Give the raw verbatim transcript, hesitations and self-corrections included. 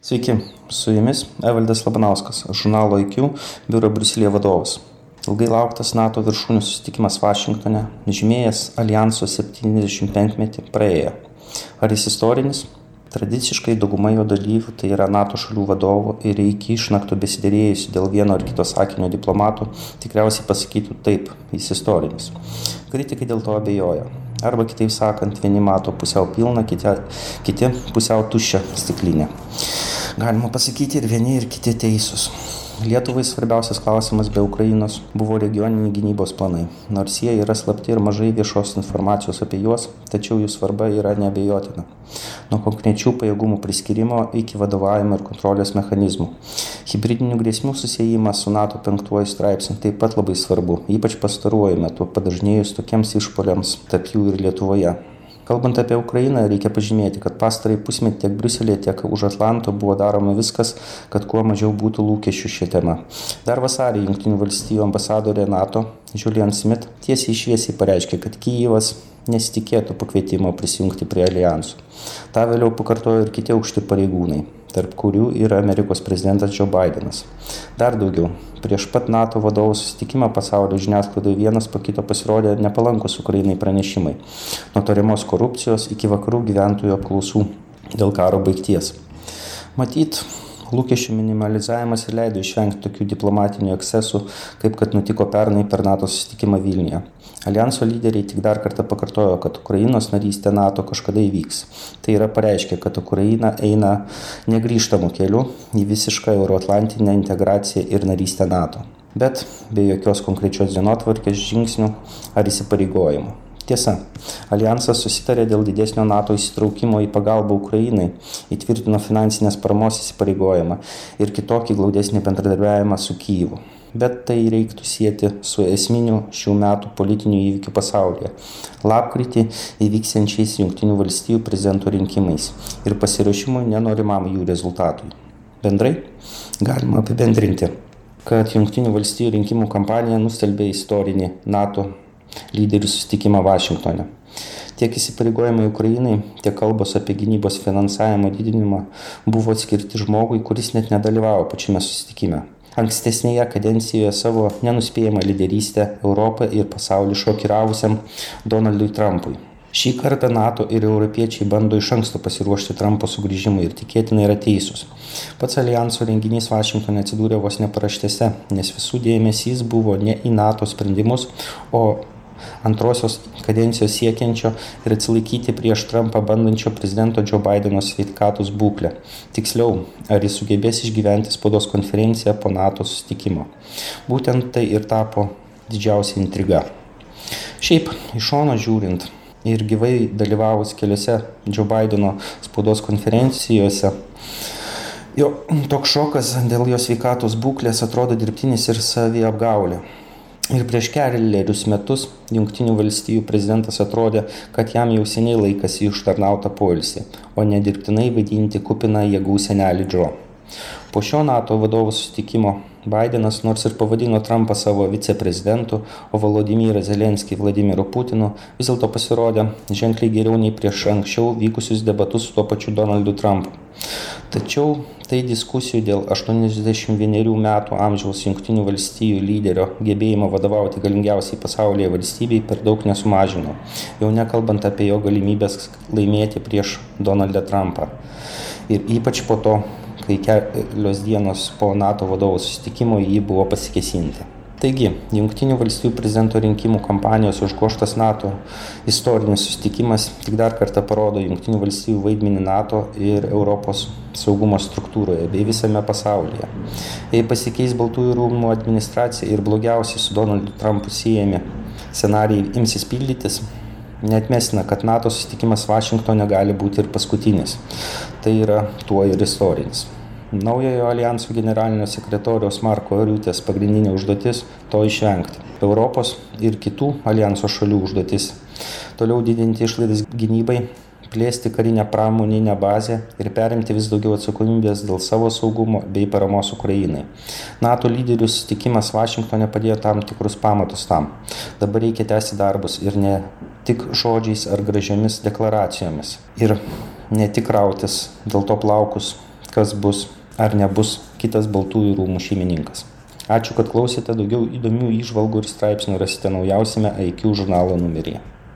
Sveiki, su jumis Evaldas Labanauskas, žurnalo I Q biuro Briuselyje vadovas. Ilgai lauktas NATO viršūnių susitikimas Vašingtone, žymėjęs Aljanso septyniasdešimtmetį, praėjo. Ar jis istorinis? Tradiciškai dauguma jo dalyvių, tai yra NATO šalių vadovų ir iki išnakto besiderėjusių dėl vieno ar kito sakinio diplomatų, tikriausiai pasakytų taip, jis istorinis. Kritikai dėl to abejoja. Arba kitaip sakant, vieni mato pusiau pilną, kiti, kiti pusiau tuščią stiklinę. Galima pasakyti ir vieni, ir kiti teisūs. Lietuvai svarbiausias klausimas be Ukrainos buvo regioniniai gynybos planai. Nors jie yra slapti ir mažai viešos informacijos apie juos, tačiau jų svarba yra neabejotina. Nuo konkrečių pajėgumų priskyrimo iki vadovavimo ir kontrolės mechanizmų. Hibridinių grėsmių susijimas su NATO penktuoju straipsniu taip pat labai svarbu, ypač pastaruoju metu padažnėjus tokiems išpuoliams tarp jų ir Lietuvoje. Kalbant apie Ukrainą, reikia pažymėti, kad pastarąjį pusmetį tiek Briuselėje, tiek už Atlanto buvo daroma viskas, kad kuo mažiau būtų lūkesčių šią temą. Dar vasarį Jungtinių valstijų ambasadorė NATO, Julian Smith, tiesiai šviesiai pareiškė, kad Kijevas nesitikėtų pakvietimo prisijungti prie alijansų. Ta vėliau pakartojo ir kiti aukšti pareigūnai, tarp kurių yra Amerikos prezidentas Joe Bidenas. Dar daugiau, prieš pat NATO vadovų susitikimą pasaulio žiniasklaidoje vienas po kito pasirodė nepalankus Ukrainai pranešimai, nuo tariamos korupcijos iki vakarų gyventojų apklausų dėl karo baigties. Matyt, lūkesčių minimalizavimas ir leido išvengti tokių diplomatinių ekscesų, kaip kad nutiko pernai per NATO susitikimą Vilniuje. Aljanso lyderiai tik dar kartą pakartojo, kad Ukrainos narystė NATO kažkada įvyks. Tai yra pareiškė, kad Ukraina eina negrįžtamų kelių į visišką euroatlantinę integraciją ir narystę NATO. Bet be jokios konkrečios dienotvarkės, žingsnių ar įsipareigojimų. Tiesa, Aljansas susitarė dėl didesnio NATO įsitraukimo į pagalbą Ukrainai, įtvirtino finansinės paramos įsipareigojimą ir kitokį glaudesnį bendradarbiavimą su Kijevu. Bet tai reiktų sieti su esminiu šių metų politinių įvykių pasaulyje. Lapkritį įvyksiančiais Jungtinių valstijų prezidento rinkimais ir pasiruošimui nenorimam jų rezultatui. Bendrai galima apibendrinti, kad Jungtinių valstijų rinkimų kampanija nustelbė istorinį NATO lyderių susitikimą Vašingtone. Tiek įsipareigojimai Ukrainai, tiek kalbos apie gynybos finansavimo didinimą buvo skirti žmogui, kuris net nedalyvavo pačiame susitikime. Ankstesnėje kadencijoje savo nenuspėjamą lyderystę Europą ir pasaulį šokiravusiam Donaldui Trumpui. Šį kartą NATO ir europiečiai bando iš anksto pasiruošti Trumpo sugrįžimui ir tikėtinai yra teisūs. Pats alijanso renginys Vašingtone atsidūrė vos ne paraštėse, nes visų dėmesys buvo ne į NATO sprendimus, o antrosios kadencijos siekiančio ir atsilaikyti prieš Trumpą bandančio prezidento Joe Bideno sveikatos būklę. Tiksliau, ar jis sugebės išgyventi spaudos konferenciją po NATO susitikimo. Būtent tai ir tapo didžiausia intriga. Šiaip, iš šono žiūrint ir gyvai dalyvavus keliose Joe Bideno spaudos konferencijose, jo toks šokas dėl jo sveikatos būklės atrodo dirbtinis ir saviapgaulė. Ir prieš kelerius metus Jungtinių valstijų prezidentas atrodė, kad jam jau seniai laikas į užtarnautą poilsį, o ne dirbtinai vaidinti kupiną jėgų senelį Joe. Po šio NATO vadovų susitikimo Bidenas nors ir pavadino Trumpą savo viceprezidentu, o Volodymyrą Zelenskį Vladimiru Putinu, vis dėlto pasirodė ženkliai geriau nei prieš anksčiau vykusius debatus su tuo pačiu Donaldu Trumpu. Tačiau tai diskusijų dėl aštuoniasdešimt vienerių metų amžiaus Jungtinių valstijų lyderio gebėjimo vadovauti galingiausiai pasaulyje valstybei per daug nesumažino, jau nekalbant apie jo galimybės laimėti prieš Donaldą Trumpą. Ir ypač po to, kai kelios dienos po NATO vadovų susitikimo jį buvo pasikėsinti. Taigi, Jungtinių valstijų prezidento rinkimų kampanijos užgožtas NATO istorinis susitikimas tik dar kartą parodo Jungtinių valstijų vaidmenį NATO ir Europos saugumo struktūroje bei visame pasaulyje. Jei pasikeis Baltųjų rūmų administracija ir blogiausiai su Donaldu Trumpu siejami scenarijai imsis pildytis, neatmestina, kad NATO susitikimas Vašingtone gali būti ir paskutinis. Tai yra tuo ir istorinis. Naujojo alijanso generalinio sekretoriaus Marko Riutės pagrindinė užduotis to išvengti. Europos ir kitų alijanso šalių užduotis toliau didinti išlaidas gynybai, plėsti karinę pramoninę bazę ir perimti vis daugiau atsakomybės dėl savo saugumo bei paramos Ukrainai. NATO lyderių susitikimas Vašingtone padėjo tam tikrus pamatus tam. Dabar reikia tęsti darbus ir ne tik žodžiais ar gražiomis deklaracijomis. Ir ne tik rautis dėl to plaukus kas bus ar nebus kitas Baltųjų rūmų šeimininkas. Ačiū, kad klausėte. Daugiau įdomių įžvalgų ir straipsnių rasite naujausiame I Q žurnalo numeryje.